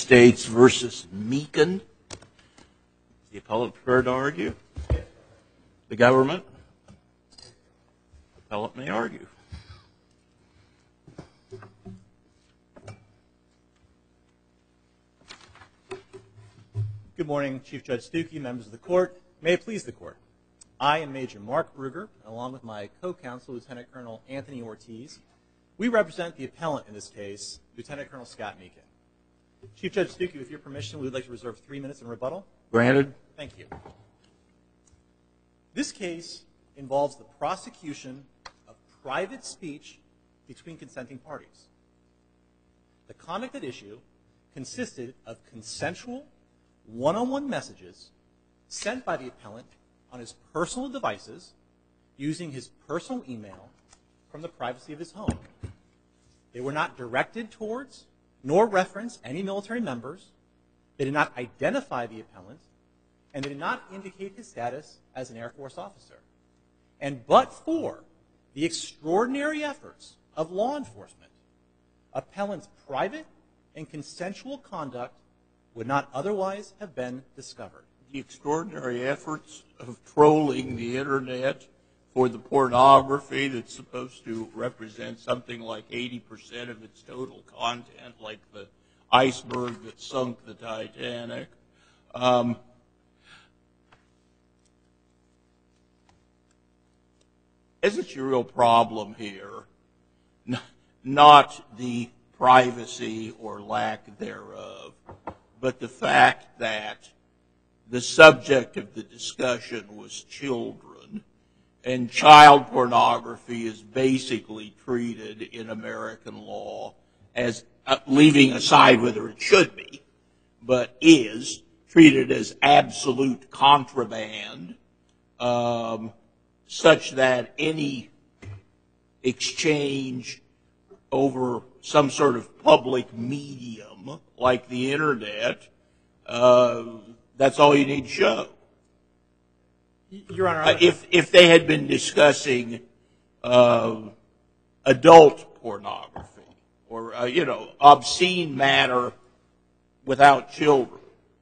States versus Meekin. Is the appellant prepared to argue? The government? The appellant may argue. Good morning, Chief Judge Stuckey, members of the court. May it please the court. I am Major Mark Bruger, along with my co-counsel, Lieutenant Colonel Anthony Ortiz. We represent the appellant in this case, Lieutenant Colonel Scott Meekin. Chief Judge Stuckey, with your permission, we would like to reserve 3 minutes in rebuttal. Granted. Thank you. This case involves the prosecution of private speech between consenting parties. The conduct at issue consisted of consensual, one-on-one messages sent by the appellant on his personal devices using his personal email from the privacy of his home. They were not directed towards nor reference any military members. They did not identify the appellant, and they did not indicate his status as an Air Force officer. And but for the extraordinary efforts of law enforcement, appellant's private and consensual conduct would not otherwise have been discovered. The extraordinary efforts of trolling the internet for the pornography that's supposed to represent something like 80% of its total content, like the iceberg that sunk the Titanic. Isn't your real problem here not the privacy or lack thereof, but the fact that the subject of the discussion was children, and child pornography is basically treated in American law as, leaving aside whether it should be, but is treated as absolute contraband, such that any exchange over some sort of public medium like the internet, that's all you need to show. Your Honor, if they had been discussing adult pornography or obscene matter without children,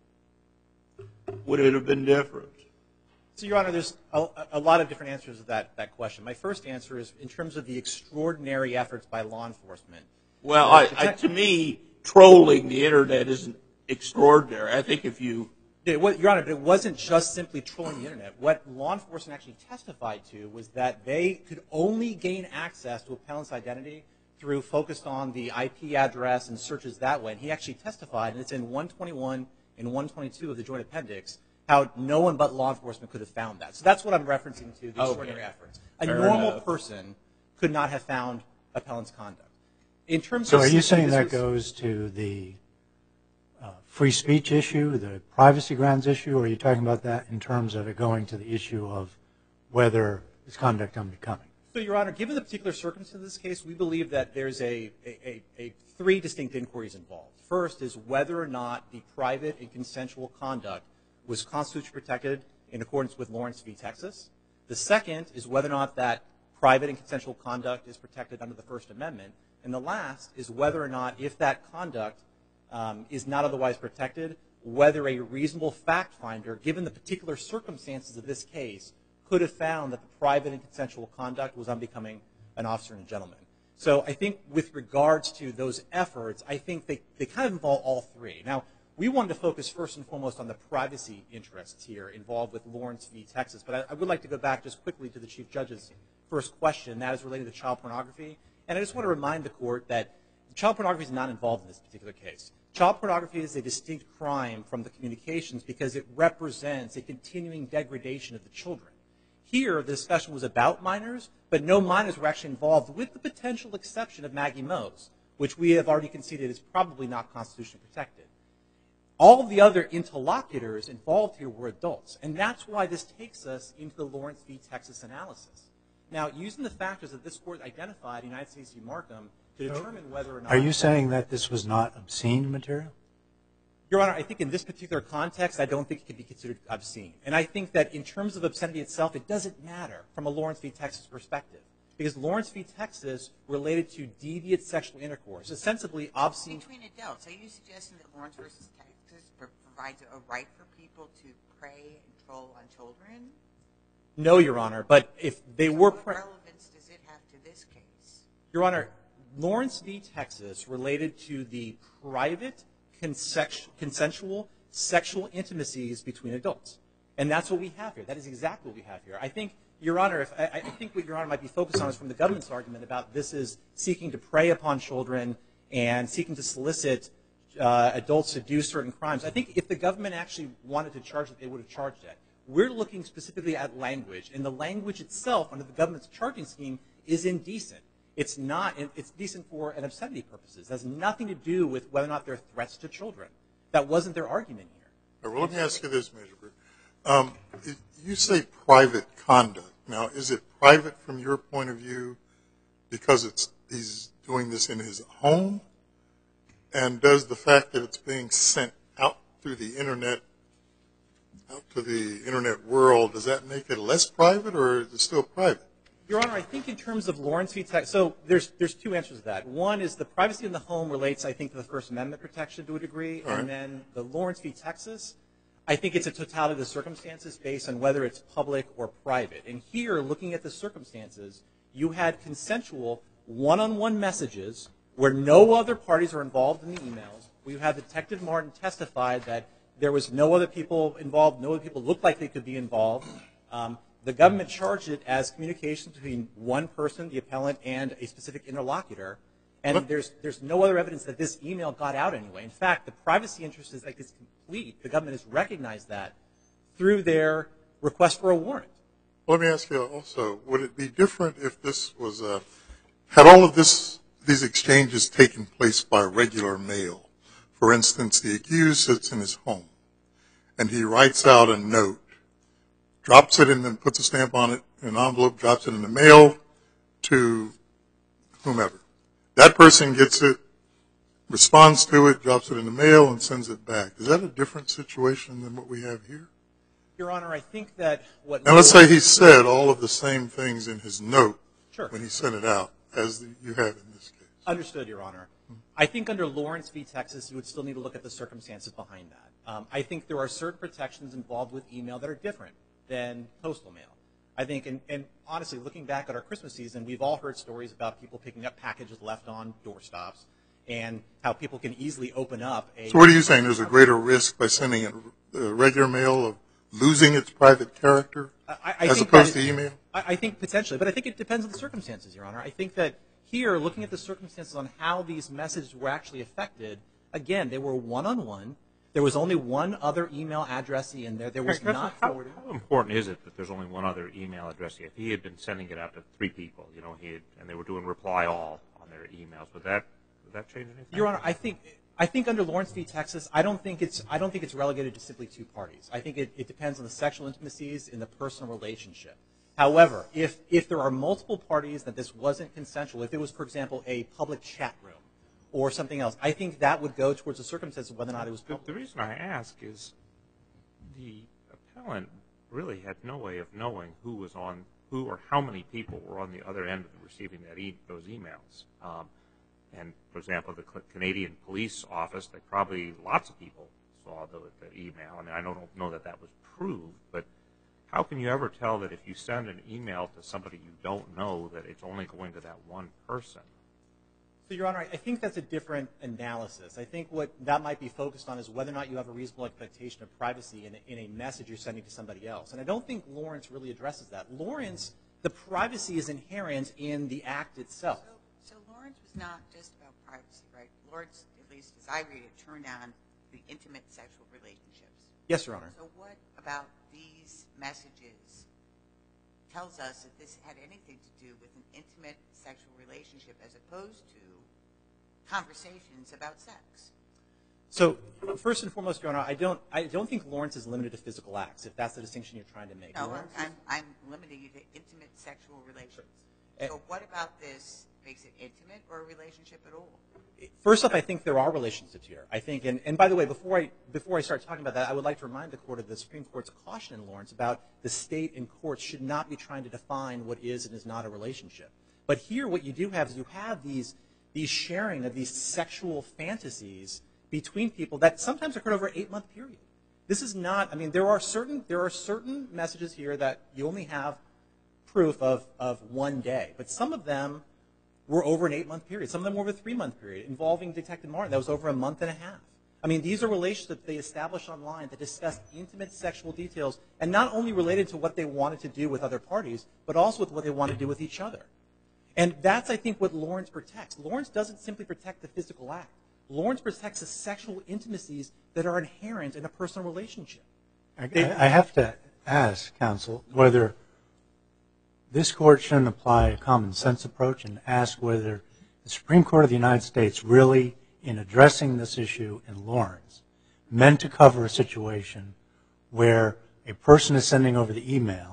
would it have been different? So, Your Honor, there's a lot of different answers to that question. My first answer is in terms of the extraordinary efforts by law enforcement. Well, to me, trolling the internet isn't extraordinary. I think if you... Your Honor, but it wasn't just simply trolling the internet. What law enforcement actually testified to was that they could only gain access to appellant's identity through focused on the IP address and searches that way. And he actually testified, and it's in 121 and 122 of the joint appendix, how no one but law enforcement could have found that. So that's what I'm referencing to, the extraordinary efforts. A normal person could not have found appellant's conduct. In terms so of are you saying that goes to the free speech issue, the privacy grounds issue, or are you talking about that in terms of it going to the issue of whether it's conduct unbecoming? So, Your Honor, given the particular circumstances of this case, we believe that there's three distinct inquiries involved. First is whether or not the private and consensual conduct was constitutionally protected in accordance with Lawrence v. Texas. The second is whether or not that private and consensual conduct is protected under the First Amendment. And the last is whether or not, if that conduct is not otherwise protected, whether a reasonable fact finder, given the particular circumstances of this case, could have found that the private and consensual conduct was unbecoming an officer and a gentleman. So I think with regards to those efforts, I think they kind of involve all three. Now, we wanted to focus first and foremost on the privacy interests here involved with Lawrence v. Texas. But I would like to go back just quickly to the Chief Judge's first question. That is related to child pornography. And I just want to remind the Court that child pornography is not involved in this particular case. Child pornography is a distinct crime from the communications because it represents a continuing degradation of the children. Here, the discussion was about minors, but no minors were actually involved, with the potential exception of Maggie Mose, which we have already conceded is probably not constitutionally protected. All of the other interlocutors involved here were adults, and that's why this takes us into the Lawrence v. Texas analysis. Now, using the factors that this Court identified in United States v. Markham to determine whether or not... Are you saying that this was not obscene material? Your Honor, I think in this particular context, I don't think it can be considered obscene. And I think that in terms of obscenity itself, it doesn't matter from a Lawrence v. Texas perspective. because Lawrence v. Texas related to deviant sexual intercourse, ostensibly obscene. Between adults, are you suggesting that Lawrence v. Texas provides a right for people to prey and troll on children? No, Your Honor, but if they were... What relevance does it have to this case? Your Honor, Lawrence v. Texas related to the private, consensual sexual intimacies between adults. And that's what we have here. That is exactly what we have here. I think, Your Honor, I think what Your Honor might be focused on is from the government's argument about this is seeking to prey upon children and seeking to solicit adults to do certain crimes. I think if the government actually wanted to charge it, they would have charged it. We're looking specifically at language, and the language itself under the government's charging scheme is indecent. It's not. It's decent for an obscenity purposes. It has nothing to do with whether or not they're threats to children. That wasn't their argument here. All right, well, let me ask you this, Major Brewer. You say private conduct. Now, is it private from your point of view because he's doing this in his home? And does the fact that it's being sent out through the Internet, out to the Internet world, does that make it less private or is it still private? Your Honor, I think in terms of Lawrence v. Texas, so there's two answers to that. One is the privacy in the home relates, I think, to the First Amendment protection to a degree. All right. And then the Lawrence v. Texas, I think it's a totality of the circumstances based on whether it's public or private. And here, looking at the circumstances, you had consensual one-on-one messages where no other parties are involved in the emails. We had Detective Martin testify that there was no other people involved, no other people looked like they could be involved. The government charged it as communication between one person, the appellant, and a specific interlocutor. And there's no other evidence that this email got out anyway. In fact, the privacy interest is complete. The government has recognized that through their request for a warrant. Let me ask you also, would it be different if this was had all of these exchanges taken place by regular mail? For instance, the accused sits in his home, and he writes out a note, drops it in and puts a stamp on it, an envelope, drops it in the mail to whomever. That person gets it, responds to it, drops it in the mail, and sends it back. Is that a different situation than what we have here? Your Honor, I think that what... Now, let's say he said all of the same things in his note when he sent it out as you have in this case. Understood, Your Honor. I think under Lawrence v. Texas, you would still need to look at the circumstances behind that. I think there are certain protections involved with email that are different than postal mail. I think, and honestly, looking back at our Christmas season, we've all heard stories about people picking up packages left on doorstops and how people can easily open up a... So what are you saying? There's a greater risk by sending it regular mail of losing its private character as opposed to email? I think potentially, but I think it depends on the circumstances, Your Honor. I think that here, looking at the circumstances on how these messages were actually affected, again, they were one-on-one. There was only one other email addressee in there. There was not forwarded. How important is it that there's only one other email addressee? If he had been sending it out to 3 people, you know, and they were doing reply all on their emails, would that change anything? Your Honor, I think under Lawrence v. Texas, I don't think it's relegated to simply 2 parties. I think it depends on the sexual intimacies in the personal relationship. However, if there are multiple parties that this wasn't consensual, if it was, for example, a public chat room or something else, I think that would go towards the circumstance of whether or not it was public. The reason I ask is the appellant really had no way of knowing who or how many people were on the other end of receiving those emails. And, for example, the Canadian Police Office, lots of people saw the email. I mean, I don't know that was proved, but how can you ever tell that if you send an email to somebody you don't know that it's only going to that one person? So, Your Honor, I think that's a different analysis. I think what that might be focused on is whether or not you have a reasonable expectation of privacy in a message you're sending to somebody else. And I don't think Lawrence really addresses that. Lawrence, the privacy is inherent in the act itself. So Lawrence was not just about privacy, right? Lawrence, at least as I read it, turned on the intimate sexual relationships. Yes, Your Honor. So what about these messages tells us that this had anything to do with an intimate sexual relationship as opposed to conversations about sex? So first and foremost, Your Honor, I don't think Lawrence is limited to physical acts, if that's the distinction you're trying to make. No, I'm limiting you to intimate sexual relations. So what about this makes it intimate or a relationship at all? First off, I think there are relationships here. I think, and by the way, before I start talking about that, I would like to remind the Court of the Supreme Court's caution in Lawrence about the state and courts should not be trying to define what is and is not a relationship. But here what you do have is you have these sharing of these sexual fantasies between people that sometimes occurred over an 8-month period. This is not, I mean, there are certain messages here that you only have proof of 1 day, but some of them were over an 8-month period. Some of them were over a 3-month period involving Detective Martin. That was over a month and a half. I mean, these are relationships they established online that discussed intimate sexual details and not only related to what they wanted to do with other parties, but also with what they wanted to do with each other. And that's, I think, what Lawrence protects. Lawrence doesn't simply protect the physical act. Lawrence protects the sexual intimacies that are inherent in a personal relationship. I have to ask, counsel, whether this court shouldn't apply a common sense approach and ask whether the Supreme Court of the United States really, in addressing this issue in Lawrence, meant to cover a situation where a person is sending over the email,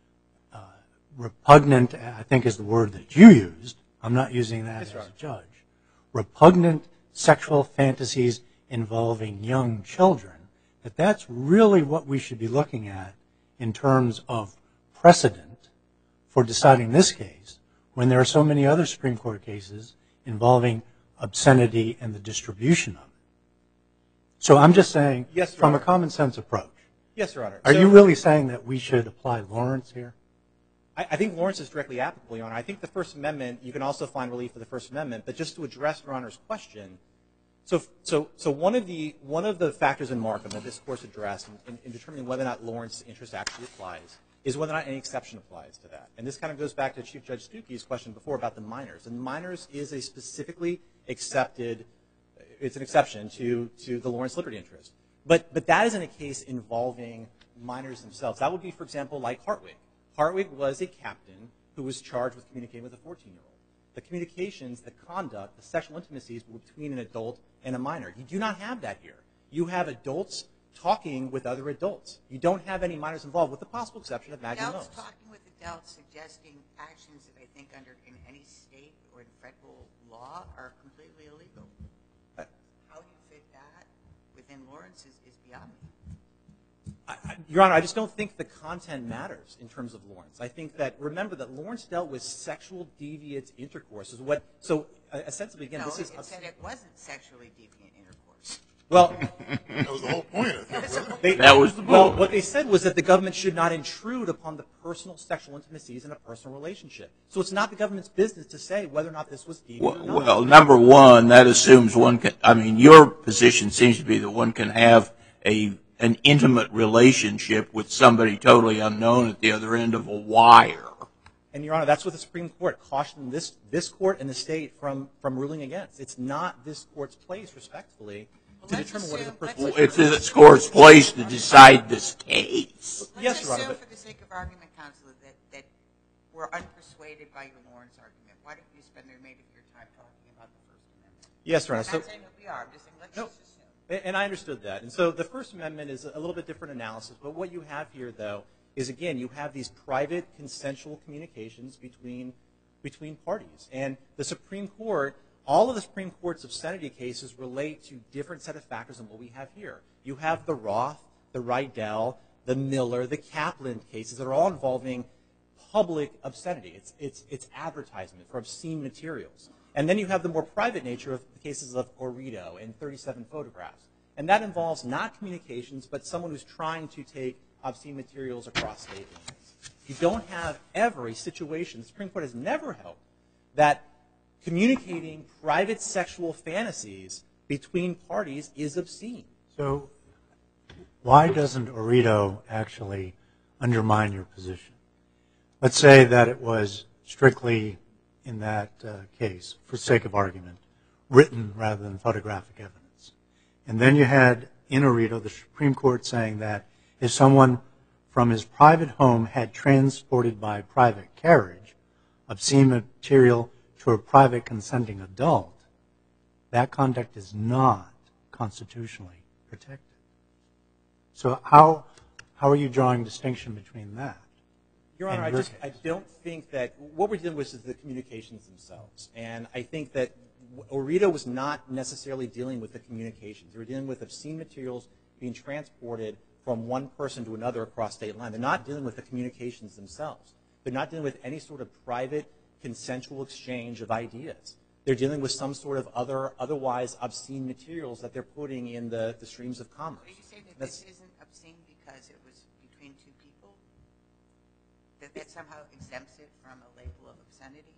repugnant, I think is the word that you used, I'm not using that as a judge, repugnant sexual fantasies involving young children, that's really what we should be looking at in terms of precedent for deciding this case when there are so many other Supreme Court cases involving obscenity and the distribution of it. So I'm just saying, yes, from a common sense approach. Yes, Your Honor. Are you really saying that we should apply Lawrence here? I think Lawrence is directly applicable, Your Honor. I think the First Amendment, you can also find relief for the First Amendment, but just to address Your Honor's question, so one of the factors in Markham that this Court addressed in determining whether or not Lawrence's interest actually applies is whether or not any exception applies to that. And this kind of goes back to Chief Judge Stuckey's question before about the minors. And minors is a specifically accepted, it's an exception to the Lawrence liberty interest. But that isn't a case involving minors themselves. That would be, for example, like Hartwig. Hartwig was a captain who was charged with communicating with a 14-year-old. The communications, the conduct, the sexual intimacies were between an adult and a minor. You do not have that here. You have adults talking with other adults. You don't have any minors involved, with the possible exception of Maggie Mills. Adults talking with adults suggesting actions that I think in any state or in federal law are completely illegal. How you fit that within Lawrence is beyond me. Your Honor, I just don't think the content matters in terms of Lawrence. I think that, remember that Lawrence dealt with sexual deviant intercourse. So ostensibly, again, this is... No, it said it wasn't sexually deviant intercourse. Well... That was the whole point, I think. That was the Well, point. what they said was that the government should not intrude upon the personal sexual intimacies in a personal relationship. So it's not the government's business to say whether or not this was deviant or not. Well, number one, that assumes one can, I mean, your position seems to be that one can have an intimate relationship with somebody totally unknown at the other end of a wire. And, Your Honor, that's what the Supreme Court cautioned this court and the state from ruling against. It's not this court's place, respectfully, to determine what is a personal... Well, it's this court's place to decide this case. Yes, Your Honor, Let's assume, but- for the sake of argument, Counselor, that we're unpersuaded by your Lawrence argument. Why don't you spend the remainder of your time talking about the First Amendment? Yes, Your Honor. I'm not saying that we are. I'm just saying let's just assume. And I understood that. And so the First Amendment is a little bit different analysis. But what you have here, though, is, again, you have these private consensual communications between parties. And the Supreme Court, all of the Supreme Court's obscenity cases relate to different set of factors than what we have here. You have the Roth, the Rydell, the Miller, the Kaplan cases that are all involving public obscenity. It's advertisement for obscene materials. And then you have the more private nature of the cases of Orito and 37 photographs. And that involves not communications, but someone who's trying to take obscene materials across state lines. You don't have ever a situation, the Supreme Court has never held, that communicating private sexual fantasies between parties is obscene. So why doesn't Orito actually undermine your position? Let's say that it was strictly, in that case, for sake of argument, written rather than photographic evidence. And then you had, in Orito, the Supreme Court saying that if someone from his private home had transported by private carriage obscene material to a private consenting adult, that conduct is not constitutionally protected. So how are you drawing distinction between that? Your Honor, I don't think that what we're dealing with is the communications themselves. And I think that Orito was not necessarily dealing with the communications. They were dealing with obscene materials being transported from one person to another across state line. They're not dealing with the communications themselves. They're not dealing with any sort of private consensual exchange of ideas. They're dealing with some sort of otherwise obscene materials that they're putting in the streams of commerce. Are you saying that this isn't obscene because it was between two people? That somehow exempts it from a label of obscenity?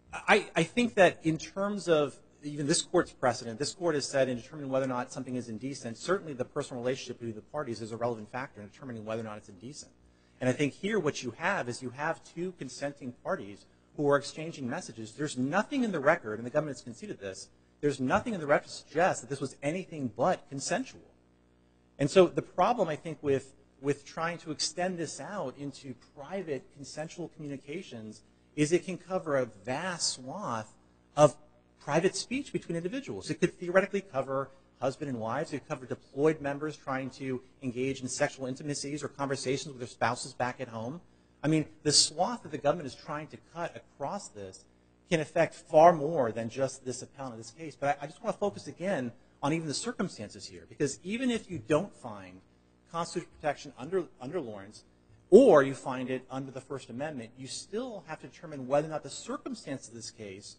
I think that in terms of even this court's precedent, this court has said in determining whether or not something is indecent, certainly the personal relationship between the parties is a relevant factor in determining whether or not it's indecent. And I think here what you have is you have two consenting parties who are exchanging messages. There's nothing in the record, and the government has conceded this, there's nothing in the record to suggest that this was anything but consensual. And so the problem, I think, with trying to extend this out into private consensual communications is it can cover a vast swath of private speech between individuals. It could theoretically cover husband and wives. It could cover deployed members trying to engage in sexual intimacies or conversations with their spouses back at home. I mean, the swath that the government is trying to cut across this can affect far more than just this appellant in this case. But I just want to focus again on even the circumstances here, because even if you don't find constitutional protection under Lawrence, or you find it under the First Amendment, you still have to determine whether or not the circumstances of this case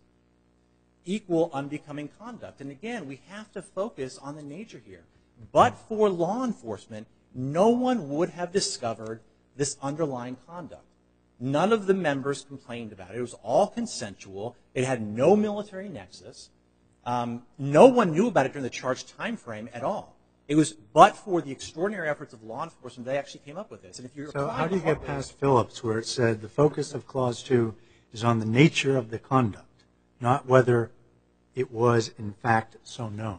equal unbecoming conduct. And again, we have to focus on the nature here. But for law enforcement, no one would have discovered this underlying conduct. None of the members complained about it. It was all consensual. It had no military nexus. No one knew about it during the charged time frame at all. It was but for the extraordinary efforts of law enforcement they actually came up with this. And if you're So how do you get past Phillips, where it said the focus of Clause 2 is on the nature of the conduct, not whether it was in fact so known?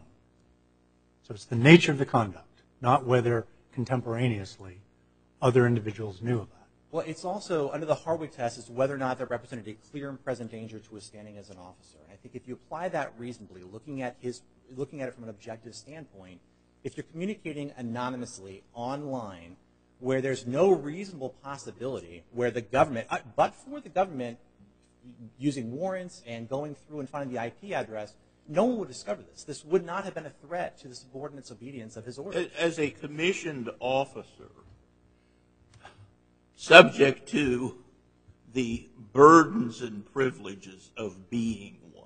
So it's the nature of the conduct, not whether contemporaneously other individuals knew about it. Well, it's also, under the Harwood test, is whether or not that represented a clear and present danger to his standing as an officer. And I think if you apply that reasonably, looking at it from an objective standpoint, if you're communicating anonymously online where there's no reasonable possibility where the government, but for the government using warrants and going through and finding the IP address, no one would discover this. This would not have been a threat to the subordinate's obedience of his orders. As a commissioned officer, subject to the burdens and privileges of being one,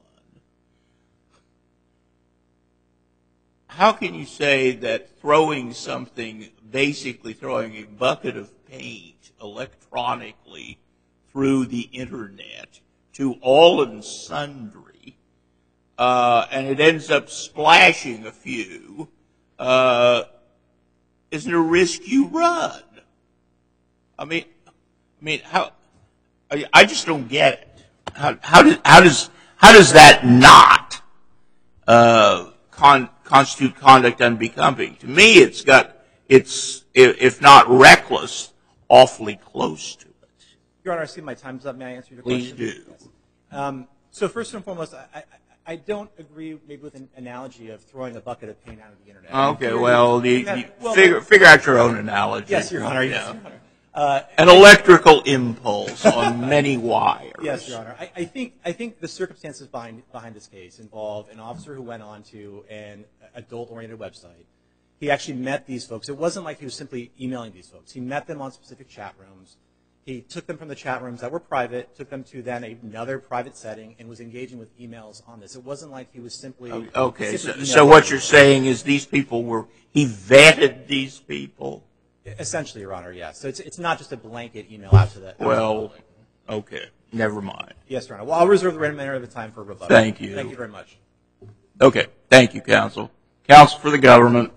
how can you say that basically throwing a bucket of paint electronically through the internet to all and sundry, and it ends up splashing a few, isn't a risk you run? I mean, how? I just don't get it. How does that not constitute conduct unbecoming? To me, it's if not reckless, awfully close to it. Your Honor, I see my time's up. May I answer your Please question? do. Yes. So first and foremost, I don't agree maybe with an analogy of throwing a bucket of paint out of the internet. Okay, well, figure out your own analogy. Yes, Your Honor. Yes, Your Honor. An electrical impulse on many wires. Yes, Your Honor. I think the circumstances behind this case involve an officer who went on to an adult-oriented website. He actually met these folks. It wasn't like he was simply emailing these folks. He met them on specific chat rooms. He took them from the chat rooms that were private, took them to then another private setting, and was engaging with emails on this. It wasn't like he was simply Okay, so what you're saying is he vetted these people? Essentially, Your Honor, yes. So it's not just a blanket email out to that. Well, okay, never mind. Yes, Your Honor. Well, I'll reserve the remainder of the time for rebuttal. Thank you. Thank you very much. Okay, thank you, counsel. Counsel for the government.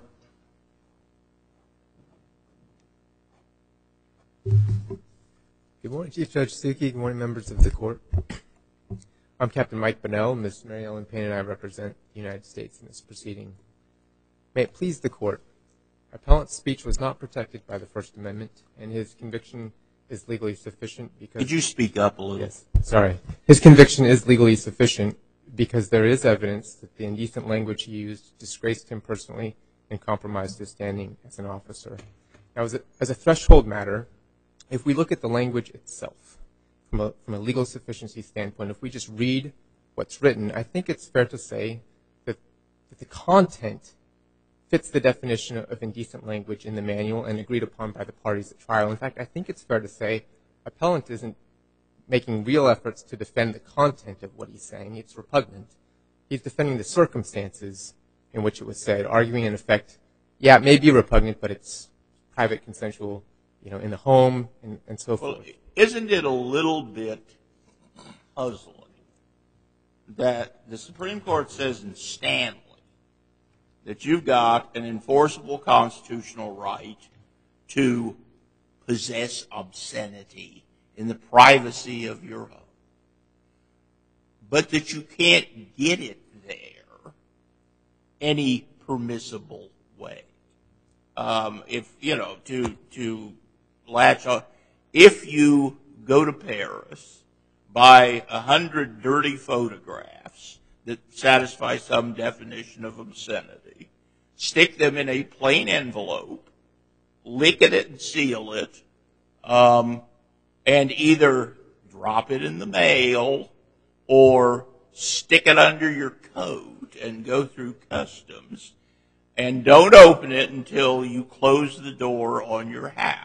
Good morning, Chief Judge Suki. Good morning, members of the court. I'm Captain Mike Bonnell. Ms. Mary Ellen Payne and I represent the United States in this proceeding. May it please the court. Appellant's speech was not protected by the First Amendment, and his conviction is legally sufficient because... Could you speak up a little? Yes, sorry. His conviction is legally sufficient because there is evidence that the indecent language he used disgraced him personally and compromised his standing as an officer. Now, as a threshold matter, if we look at the language itself, from a legal sufficiency standpoint, if we just read what's written, I think it's fair to say that the content fits the definition of indecent language in the manual and agreed upon by the parties at trial. In fact, I think it's fair to say appellant isn't making real efforts to defend the content of what he's saying. It's repugnant. He's defending the circumstances in which it was said, arguing in effect, yeah, it may be repugnant, but it's private, consensual, in the home and so forth. Well, isn't it a little bit puzzling that the Supreme Court says in Stanley that you've got an enforceable constitutional right to possess obscenity in the privacy of your home, but that you can't get it there any permissible way? To latch on, if you go to Paris, buy 100 dirty photographs that satisfy some definition of obscenity, stick them in a plain envelope, lick it and seal it, and either drop it in the mail or stick it under your coat and go through customs, and don't open it until you close the door on your house.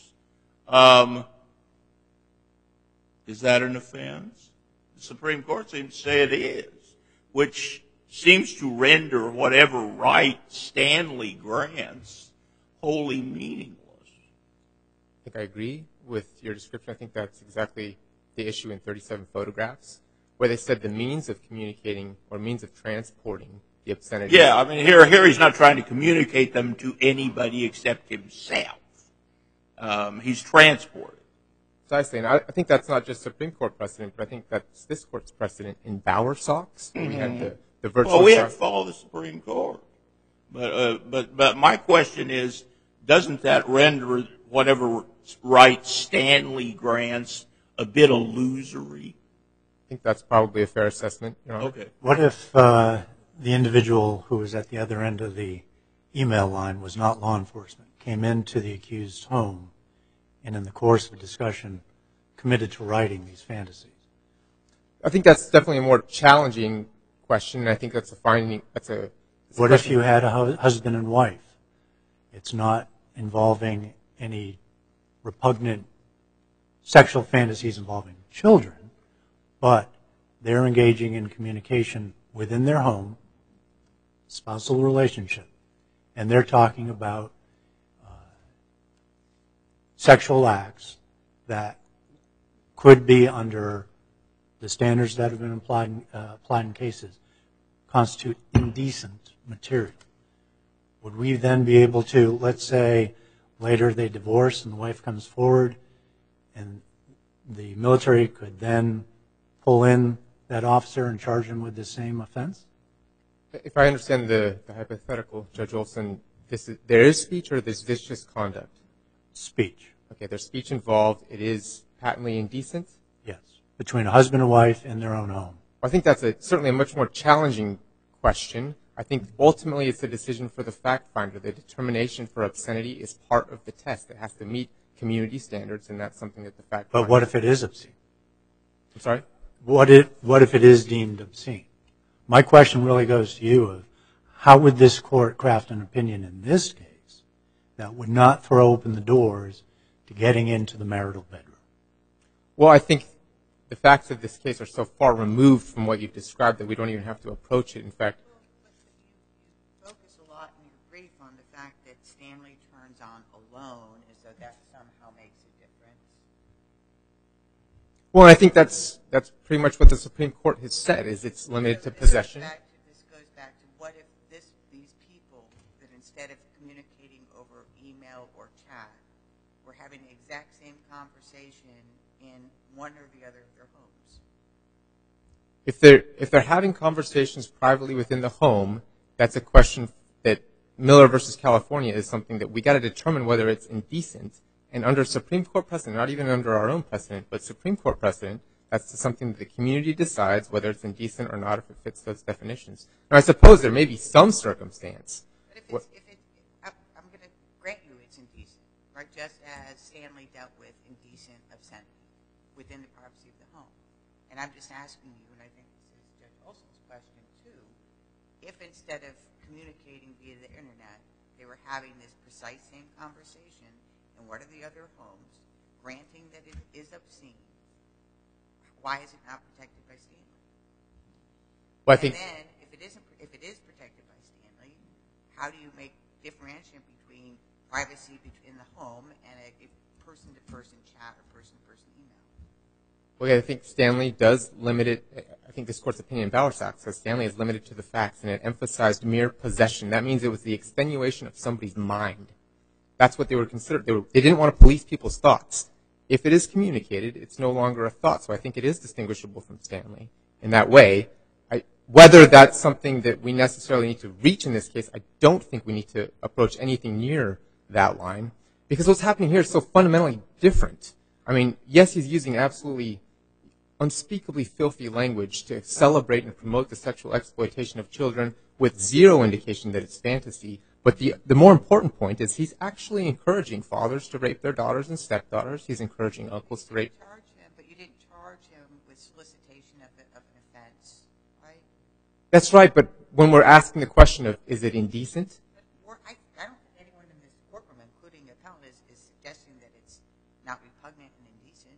Is that an offense? The Supreme Court seems to say it is, which seems to render whatever right Stanley grants wholly meaningless. I think I agree with your description. I think that's exactly the issue in 37 Photographs, where they said the means of communicating or means of transporting the obscenity. Yeah, I mean, here he's not trying to communicate them to anybody except himself. He's transported. Precisely, and I think that's not just Supreme Court precedent, but I think that's this Court's precedent in Bowersox. We had the virtual. Well, we have to follow the Supreme Court. But my question is, doesn't that render whatever right Stanley grants a bit illusory? I think that's probably a fair assessment, Your Honor. Okay. What if the individual who was at the other end of the email line was not law enforcement, came into the accused's home, and in the course of a discussion committed to writing these fantasies? I think that's definitely a more challenging question, and I think that's a finding. What if you had a husband and wife? It's not involving any repugnant sexual fantasies involving children, but they're engaging in communication within their home, spousal relationship, and they're talking about sexual acts that could be, under the standards that have been applied in cases, constitute indecent material. Would we then be able to, let's say, later they divorce and the wife comes forward, and the military could then pull in that officer and charge him with the same offense? If I understand the hypothetical, Judge Olson, there is speech or is this just conduct? Speech. Okay, there's speech involved. It is patently indecent? Yes, between a husband and wife in their own home. I think that's certainly a much more challenging question. I think ultimately it's a decision for the fact finder. The determination for obscenity is part of the test. It has to meet community standards, and that's something that the fact finder. But what if it is obscene? I'm sorry? What if it is deemed obscene? My question really goes to you of how would this court craft an opinion in this case that would not throw open the doors to getting into the marital bedroom? Well, I think the facts of this case are so far removed from what you've described that we don't even have to approach it. In fact, you focus a lot in your brief on the fact that Stanley turns on alone as though that somehow makes a difference. well, I think that's pretty much what the Supreme Court has said, is it's limited to possession. This goes back to what if these people that instead of communicating over email or chat were having the exact same conversation in one or the other of their homes? If they're having conversations privately within the home, that's a question that Miller versus California is something that we got to determine whether it's indecent. And under Supreme Court precedent, not even under our own precedent, but Supreme Court precedent, that's something that the community decides whether it's indecent or not if it fits those definitions. Now, I suppose there may be some circumstance. But I'm going to grant you it's indecent, right? Just as Stanley dealt with indecent obscenity within the privacy of the home. And I'm just asking you, and I think this is Judge Olson's question too, if instead of communicating via the internet, they were having this precise same conversation in one of the other homes, granting that it is obscene, why is it not protected by Stanley? Well, I think And then, if it is protected by Stanley, how do you differentiate between privacy in the home and a person-to-person chat or person-to-person email? Well, I think Stanley does limit it. I think this court's opinion in Bowersock says Stanley is limited to the facts, and it emphasized mere possession. That means it was the extenuation of somebody's mind. That's what they were considered. They didn't want to police people's thoughts. If it is communicated, it's no longer a thought. So I think it is distinguishable from Stanley in that way. Whether that's something that we necessarily need to reach in this case, I don't think we need to approach anything near that line, because what's happening here is so fundamentally different. I mean, yes, he's using absolutely unspeakably filthy language to celebrate and promote the sexual exploitation of children with zero indication that it's fantasy. But the more important point is he's actually encouraging fathers to rape their daughters and stepdaughters. He's encouraging uncles to rape. But you didn't charge him with solicitation of an offense, right? That's right, but when we're asking the question of is it indecent? I don't think anyone in this courtroom, including the appellant, is suggesting that it's not repugnant and indecent.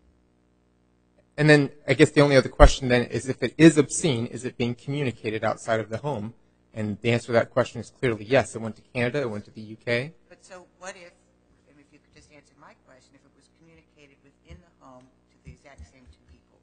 And then I guess the only other question then is if it is obscene, is it being communicated outside of the home? And the answer to that question is clearly yes. It went to Canada. It went to the UK. But so what if, and if you could just answer my question, if it was communicated within the home to the exact same two people?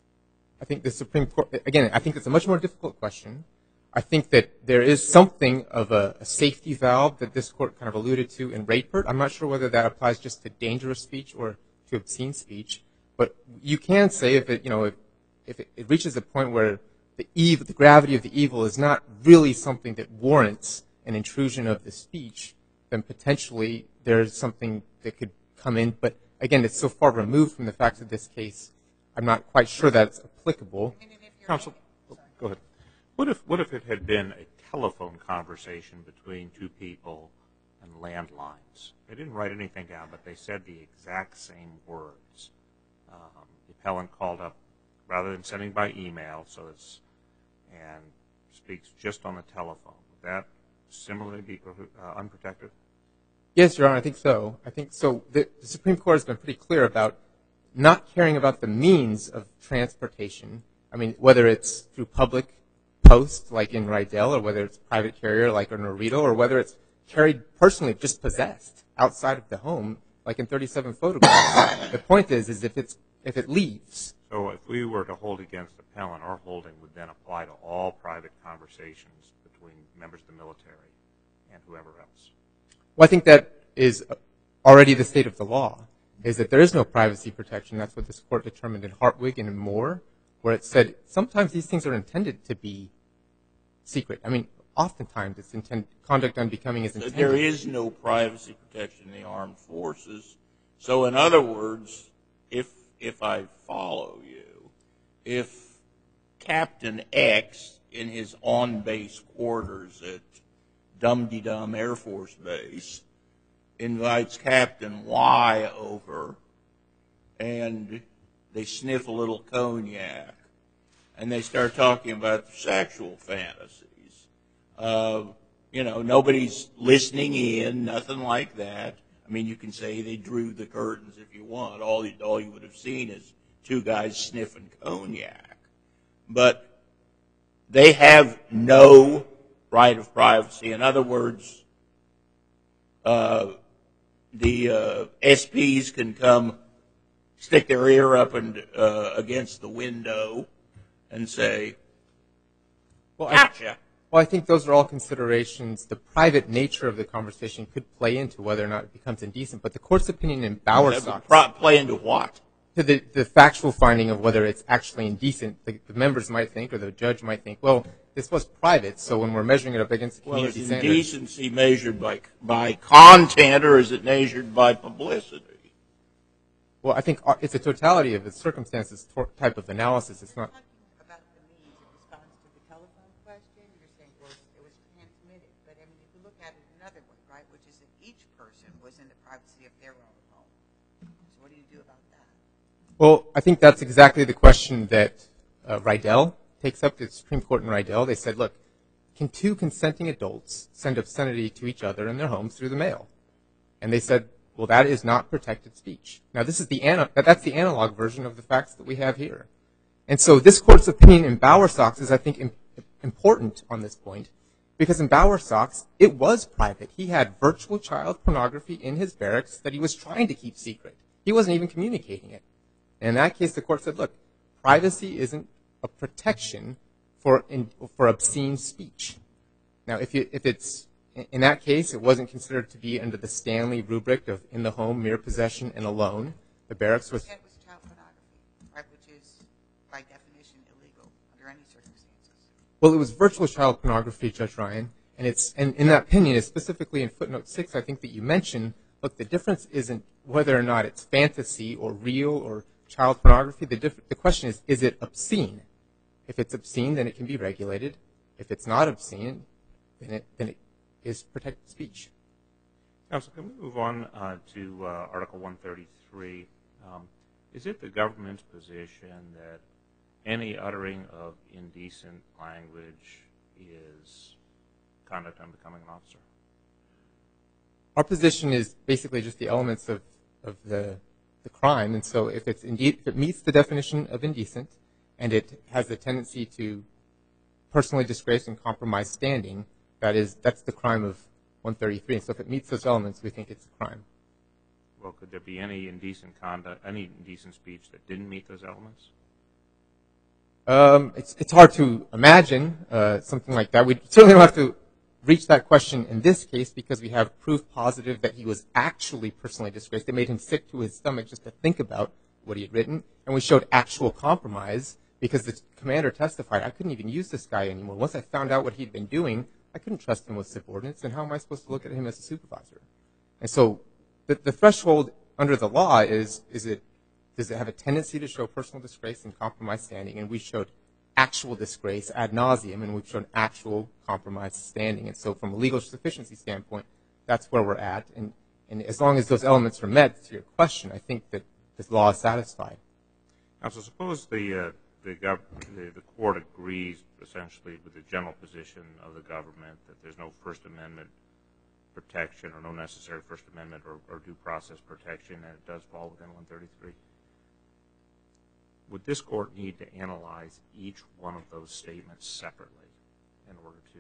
I think the Supreme Court, again, I think it's a much more difficult question. I think that there is something of a safety valve that this court kind of alluded to in Raypert. I'm not sure whether that applies just to dangerous speech or to obscene speech. But you can say if it reaches a point where the gravity of the evil is not really something that warrants an intrusion of the speech, then potentially there's something that could come in. But again, it's so far removed from the facts of this case, I'm not quite sure that's applicable. Counsel, go ahead. What if it had been a telephone conversation between two people and landlines? They didn't write anything down, but they said the exact same words. The appellant called up rather than sending by email, and speaks just on the telephone. Would that similarly be unprotected? Yes, Your Honor, I think so. The Supreme Court has been pretty clear about not caring about the means of transportation. I mean, whether it's through public post, like in Rydell, or whether it's private carrier, like in Norito, or whether it's carried personally, just possessed outside of the home, like in 37 photographs. The point is if it leaves. So if we were to hold against the appellant, our holding would then apply to all private conversations between members of the military and whoever else. Well, I think that is already the state of the law, is that there is no privacy protection. That's what this court determined in Hartwig and Moore, where it said sometimes these things are intended to be secret. I mean, oftentimes it's conduct unbecoming is intended. There is no privacy protection in the armed forces. So in other words, if I follow you, if Captain X in his on-base quarters at Dum-de-Dum Air Force Base invites Captain Y over and they sniff a little cognac and they start talking about sexual fantasies, nobody's listening in, nothing like that. I mean, you can say they drew the curtains if you want. All you would have seen is two guys sniffing cognac. But they have no right of privacy. In other words, the SPs can come stick their ear up and against the window and say, gotcha. Well, I think those are all considerations. The private nature of the conversation could play into whether or not it becomes indecent. But the court's opinion in Bowersock. Play into what? To the factual finding of whether it's actually indecent. The members might think, or the judge might think, well, this was private, so when we're measuring it up against the community standards. Well, is indecency measured by content, or is it measured by publicity? Well, I think it's a totality of the circumstances type of analysis. It's not. About the means in response to the telephone question, you're saying, well, it was transmitted. But I mean, if you look at it another way, right, which is that each person was in the privacy of their own home. So what do you do about that? Well, I think that's exactly the question that Rydell takes up, the Supreme Court in Rydell. They said, look, can two consenting adults send obscenity to each other in their homes through the mail? And they said, well, that is not protected speech. Now, that's the analog version of the facts that we have here. And so this court's opinion in Bowersox is, I think, important on this point, because in Bowersox, it was private. He had virtual child pornography in his barracks that he was trying to keep secret. He wasn't even communicating it. And in that case, the court said, look, privacy isn't a protection for obscene speech. Now, if it's in that case, it wasn't considered to be under the Stanley rubric of in the home, mere possession, and alone. The barracks was... That was child pornography, right, which is, by definition, illegal under any circumstances. Well, it was virtual child pornography, Judge Ryan, and in that opinion, it's specifically in footnote 6, I think that you mentioned, look, the difference isn't whether or not it's fantasy or real or child pornography. The question is it obscene? If it's obscene, then it can be regulated. If it's not obscene, then it is protected speech. Counsel, can we move on to Article 133? Is it the government's position that any uttering of indecent language is conduct on becoming an officer? Our position is basically just the elements of the crime, and so if it meets the definition of indecent and it has a tendency to personally disgrace and compromise standing, that's the crime of 133. And so if it meets those elements, we think it's a crime. Well, could there be any indecent conduct, any indecent speech that didn't meet those elements? It's hard to imagine something like that. We certainly don't have to reach that question in this case because we have proof positive that he was actually personally disgraced. It made him sick to his stomach just to think about what he had written, and we showed actual compromise because the commander testified, I couldn't even use this guy anymore. Once I found out what he'd been doing, I couldn't trust him with subordinates, and how am I supposed to look at him as a supervisor? And so the threshold under the law is does it have a tendency to show personal disgrace and compromise standing? And we showed actual disgrace ad nauseum, and we've shown actual compromise standing. And so from a legal sufficiency standpoint, that's where we're at. And as long as those elements are met, to your question, I think that this law is satisfied. Now, so suppose the court agrees essentially with the general position of the government that there's no First Amendment protection or no necessary First Amendment or due process protection, and it does fall within 133. Would this court need to analyze each one of those statements separately in order to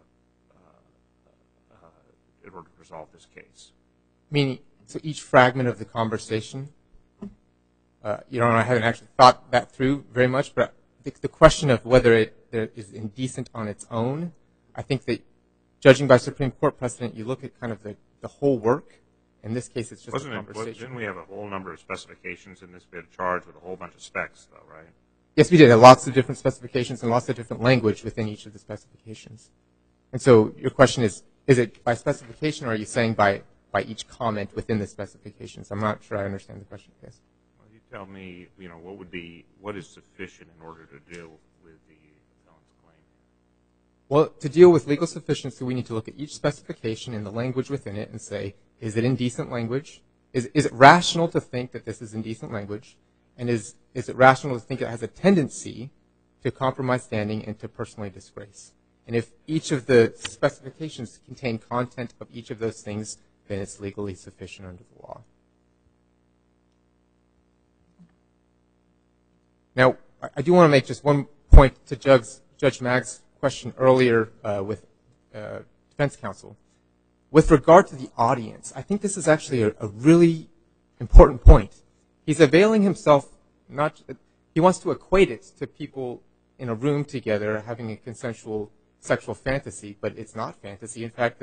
resolve this case? Meaning, so each fragment of the conversation? Your Honor, I haven't actually thought that through very much, but the question of whether it is indecent on its own, I think that judging by Supreme Court precedent, you look at kind of the whole work. In this case, it's just a conversation. Didn't we have a whole number of specifications in this bid charged with a whole bunch of specs, though, right? Yes, we did. Lots of different specifications and lots of different language within each of the specifications. And so your question is it by specification, or are you saying by each comment within the specifications? I'm not sure I understand the question, yes. Well, you tell me, what is sufficient in order to deal with the felon's claim? Well, to deal with legal sufficiency, we need to look at each specification and the language within it and say, is it indecent language? Is it rational to think that this is indecent language? And is it rational to think it has a tendency to compromise standing and to personally disgrace? And if each of the specifications contain content of each of those things, then it's legally sufficient under the law. Now, I do want to make just one point to Judge Magg's question earlier with defense counsel. With regard to the audience, I think this is actually a really important point. He's availing himself, he wants to equate it to people in a room together having a consensual sexual fantasy, but it's not fantasy. In fact,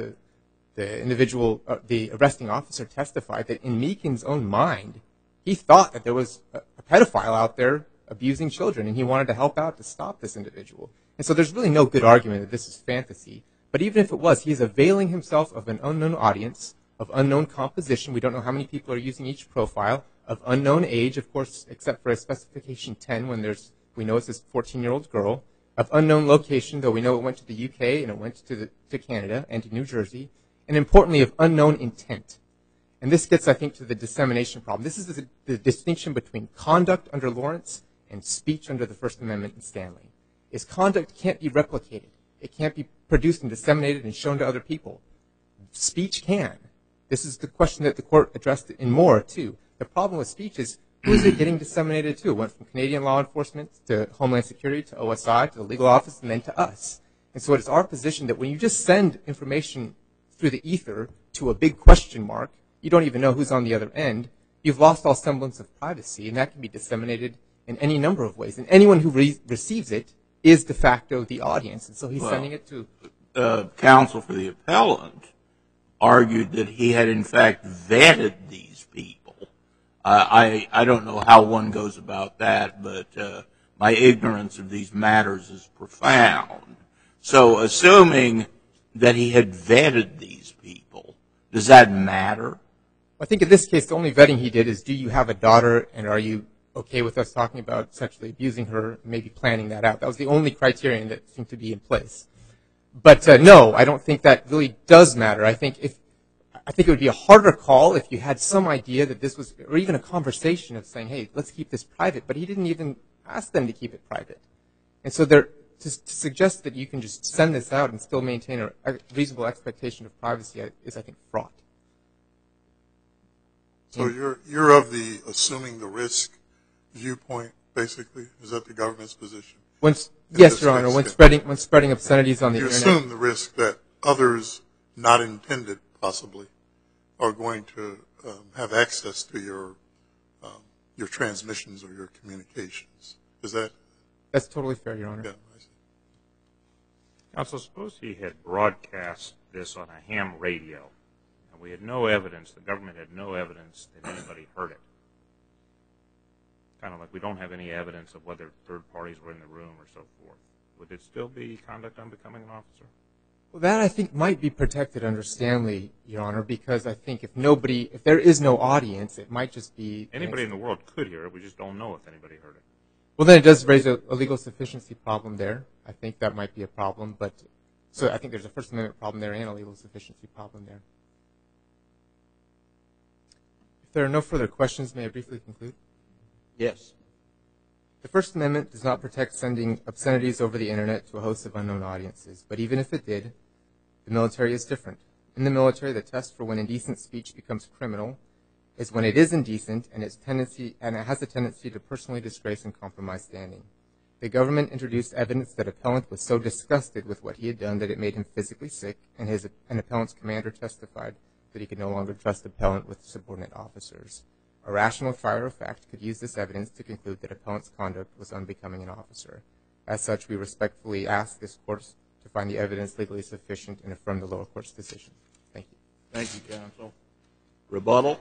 the arresting officer testified that in Meekin's own mind, he thought that there was a pedophile out there abusing children, and he wanted to help out to stop this individual. And so there's really no good argument that this is fantasy. But even if it was, he's availing himself of an unknown audience, of unknown composition. We don't know how many people are using each profile, of unknown age, of course, except for a specification 10 when we know it's this 14-year-old girl, of unknown location, though we know it went to the UK and it went to Canada and to New Jersey, and importantly, of unknown intent. And this gets, I think, to the dissemination problem. This is the distinction between conduct under Lawrence and speech under the First Amendment in Stanley. Is conduct can't be replicated. It can't be produced and disseminated and shown to other people. Speech can. This is the question that the court addressed in Moore, too. The problem with speech is who is it getting disseminated to? It went from Canadian law enforcement to Homeland Security to OSI to the legal office and then to us. And so it is our position that when you just send information through the ether to a big question mark, you don't even know who's on the other end, you've lost all semblance of privacy, and that can be disseminated in any number of ways. And anyone who receives it is de facto the audience, and so he's sending it to... Counsel for the appellant argued that he had in fact vetted these people. I don't know how one goes about that, but my ignorance of these matters is profound. So assuming that he had vetted these people, does that matter? I think in this case, the only vetting he did is, do you have a daughter, and are you okay with us talking about sexually abusing her, maybe planning that out? That was the only criterion that seemed to be in place. But no, I don't think that really does matter. I think it would be a harder call if you had some idea that this was, or even a conversation of saying, hey, let's keep this private. But he didn't even ask them to keep it private. And so to suggest that you can just send this out and still maintain a reasonable expectation of privacy is, I think, fraught. So you're of the assuming the risk viewpoint, basically? Is that the government's position? Yes, Your Honor. When spreading obscenities on the Internet. You assume the risk that others, not intended possibly, are going to have access to your transmissions or your communications. Is that? That's totally fair, Your Honor. Yeah. Counsel, suppose he had broadcast this on a ham radio, and we had no evidence, the government had no evidence that anybody heard it. Kind of like we don't have any evidence of whether third parties were in the room or so forth. Would it still be conduct unbecoming an officer? Well, that I think might be protected under Stanley, Your Honor, because I think if there is no audience, it might just be... Anybody in the world could hear it, we just don't know if anybody heard it. Well, then it does raise a legal sufficiency problem there. I think that might be a problem, but so I think there's a First Amendment problem there and a legal sufficiency problem there. If there are no further questions, may I briefly conclude? Yes. The First Amendment does not protect sending obscenities over the Internet to a host of unknown audiences, but even if it did, the military is different. In the military, the test for when indecent speech becomes criminal is when it is indecent and it has a tendency to personally disgrace and compromise standing. The government introduced evidence that appellant was so disgusted with what he had done that it made him physically sick, and an appellant's commander testified that he could no longer trust appellant with subordinate officers. A rational trier of fact could use this evidence to conclude that appellant's conduct was unbecoming an officer. As such, we respectfully ask this court to find the evidence legally sufficient and affirm the lower court's decision. Thank you. Thank you, counsel. Rebuttal?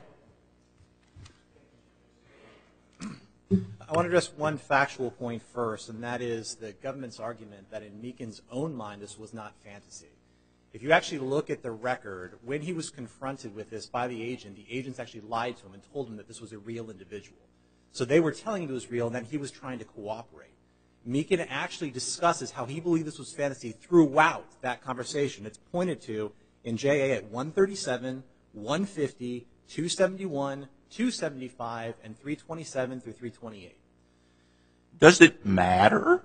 I want to address one factual point first, and that is the government's argument that in Meekin's own mind this was not fantasy. If you actually look at the record, when he was confronted with this by the agents actually lied to him and told him that this was a real individual. So they were telling him it was real and that he was trying to cooperate. Meekin actually discusses how he believed this was fantasy throughout that conversation. It's pointed to in JA at 137, 150, 271, 275, and 327 through 328. Does it matter?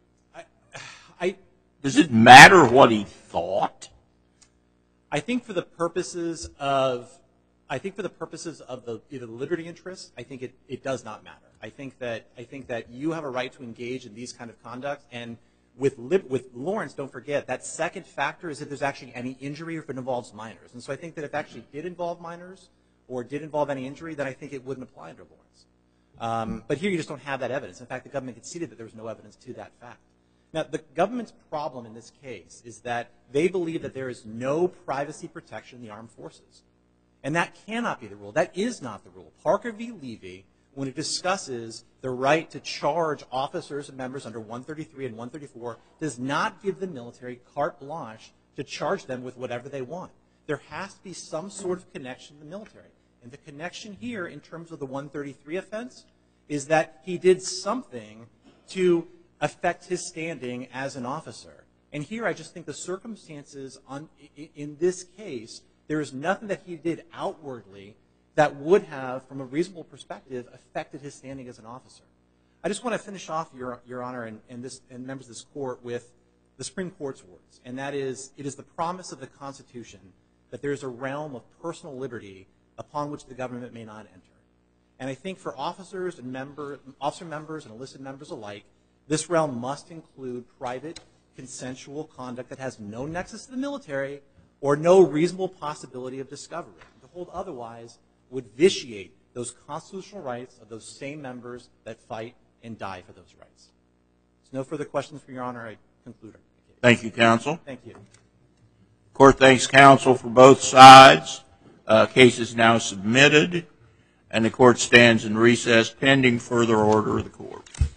Does it matter what he thought? I think for the purposes of the either the liberty interest, I think it does not matter. I think that you have a right to engage in these kind of conduct, and with Lawrence, don't forget that second factor is if there's actually any injury or if it involves minors. And so I think that if it actually did involve minors or did involve any injury, then I think it wouldn't apply under Lawrence. But here you just don't have that evidence. In fact, the government conceded that there was no evidence to that fact. Now, the government's problem in this case is that they believe that there is no privacy protection in the armed forces. And that cannot be the rule. That is not the rule. Parker v. Levy, when it discusses the right to charge officers and members under 133 and 134, does not give the military carte blanche to charge them with whatever they want. There has to be some sort of connection to the military. And the connection here in terms of the 133 offense is that he did something to affect his standing as an officer. And here I just think the circumstances in this case, there is nothing that he did outwardly that would have, from a reasonable perspective, affected his standing as an officer. I just want to finish off, Your Honor, and members of this court with the Supreme Court's words. And that is, it is the promise of the Constitution that there is a realm of personal liberty upon which the government may not enter. And I think for officer members and enlisted members alike, this realm must include private, consensual conduct that has no nexus to the military or no reasonable possibility of discovery. To hold otherwise would vitiate those constitutional rights of those same members that fight and die for those rights. If no further questions for Your Honor, I conclude. Thank you, counsel. Thank you. Court thanks counsel for both sides. Case is now submitted, and the court stands in recess pending further order of the court.